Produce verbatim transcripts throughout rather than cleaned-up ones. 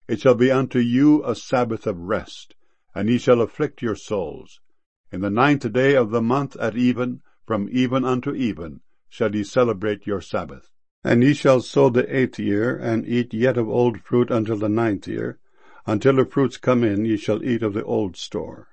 It shall be unto you a Sabbath of rest, and ye shall afflict your souls. In the ninth day of the month at even, from even unto even, shall ye celebrate your Sabbath. And ye shall sow the eighth year, and eat yet of old fruit until the ninth year. Until the fruits come in, ye shall eat of the old store.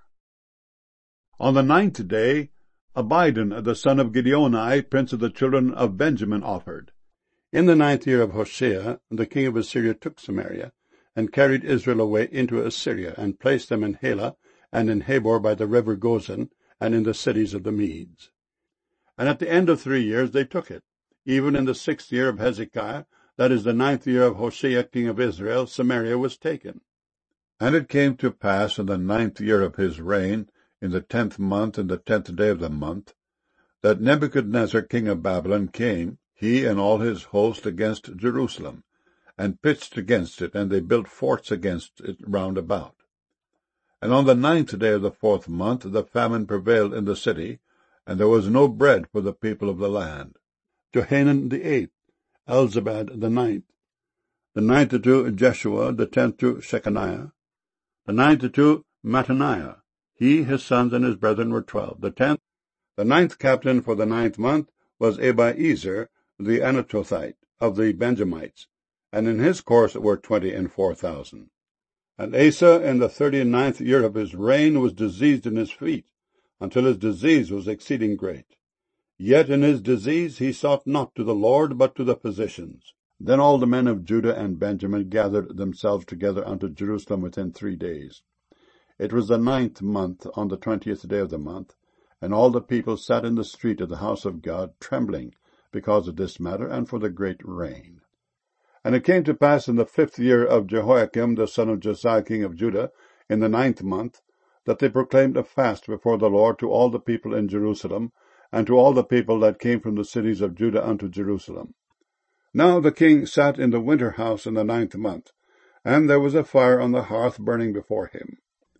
On the ninth day, Abidan the son of Gideoni, prince of the children of Benjamin, offered. In the ninth year of Hoshea, the king of Assyria took Samaria, and carried Israel away into Assyria, and placed them in Halah, and in Habor by the river Gozan, and in the cities of the Medes. And at the end of three years they took it. Even in the sixth year of Hezekiah, that is the ninth year of Hoshea king of Israel, Samaria was taken. And it came to pass in the ninth year of his reign, in the tenth month, in the tenth day of the month, that Nebuchadnezzar king of Babylon came, he and all his host, against Jerusalem, and pitched against it, and they built forts against it round about. And on the ninth day of the fourth month the famine prevailed in the city, and there was no bread for the people of the land. Johanan the eighth, Elzabad the ninth, the ninth to Jeshua, the tenth to Shechaniah, the ninth to Mattaniah. He, his sons, and his brethren were twelve. The tenth, the ninth captain for the ninth month was Abiezer the Anatothite of the Benjamites, and in his course were twenty and four thousand. And Asa in the thirty and ninth year of his reign was diseased in his feet, until his disease was exceeding great. Yet in his disease he sought not to the Lord, but to the physicians. Then all the men of Judah and Benjamin gathered themselves together unto Jerusalem within three days. It was the ninth month, on the twentieth day of the month, and all the people sat in the street of the house of God, trembling, because of this matter, and for the great rain. And it came to pass in the fifth year of Jehoiakim the son of Josiah king of Judah, in the ninth month, that they proclaimed a fast before the Lord to all the people in Jerusalem, and to all the people that came from the cities of Judah unto Jerusalem. Now the king sat in the winter house in the ninth month, and there was a fire on the hearth burning before him.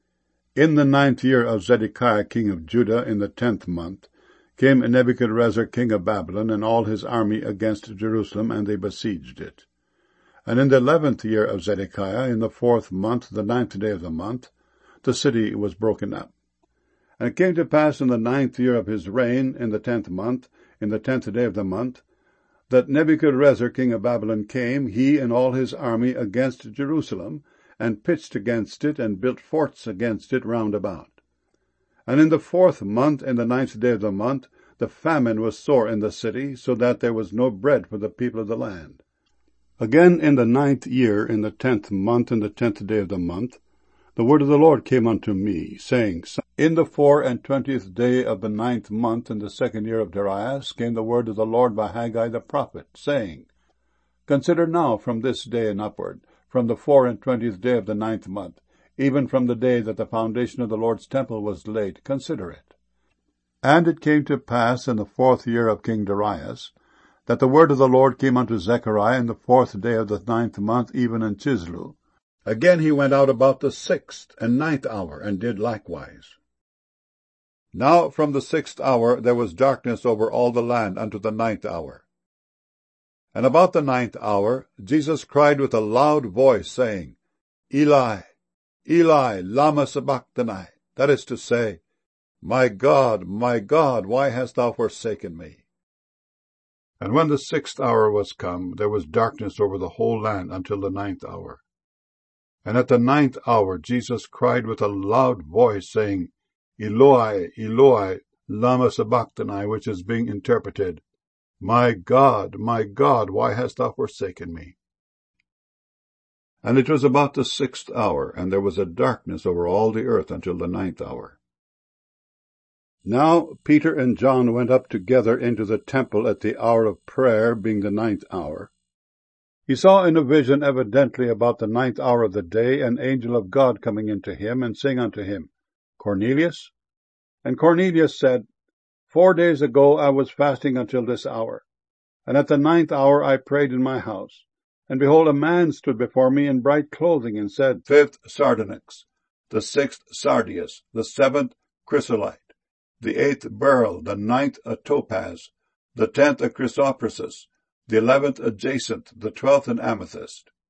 In the ninth year of Zedekiah king of Judah, in the tenth month, came Nebuchadrezzar king of Babylon and all his army against Jerusalem, and they besieged it. And in the eleventh year of Zedekiah, in the fourth month, the ninth day of the month, the city was broken up. And it came to pass in the ninth year of his reign, in the tenth month, in the tenth day of the month, that Nebuchadrezzar king of Babylon came, he and all his army, against Jerusalem, and pitched against it, and built forts against it round about. And in the fourth month, in the ninth day of the month, the famine was sore in the city, so that there was no bread for the people of the land. Again in the ninth year, in the tenth month, in the tenth day of the month, the word of the Lord came unto me, saying, In the four and twentieth day of the ninth month, in the second year of Darius, came the word of the Lord by Haggai the prophet, saying, Consider now from this day and upward, from the four and twentieth day of the ninth month, even from the day that the foundation of the Lord's temple was laid, consider it. And it came to pass in the fourth year of King Darius, that the word of the Lord came unto Zechariah in the fourth day of the ninth month, even in Chislu. Again he went out about the sixth and ninth hour, and did likewise. Now from the sixth hour there was darkness over all the land unto the ninth hour. And about the ninth hour Jesus cried with a loud voice, saying, Eli, Eli, lama sabachthani, that is to say, My God, my God, why hast thou forsaken me? And when the sixth hour was come, there was darkness over the whole land until the ninth hour. And at the ninth hour Jesus cried with a loud voice, saying, Eloi, Eloi, lama sabachthani, which is being interpreted, My God, my God, why hast thou forsaken me? And it was about the sixth hour, and there was a darkness over all the earth until the ninth hour. Now Peter and John went up together into the temple at the hour of prayer, being the ninth hour. He saw in a vision evidently about the ninth hour of the day an angel of God coming into him, and saying unto him, Cornelius? And Cornelius said, Four days ago I was fasting until this hour, and at the ninth hour I prayed in my house. And behold, a man stood before me in bright clothing, and said, Fifth sardonyx, the sixth sardius, the seventh chrysolite, the eighth beryl, the ninth a topaz, the tenth a chrysoprasus, the eleventh a jacinth, the twelfth an amethyst.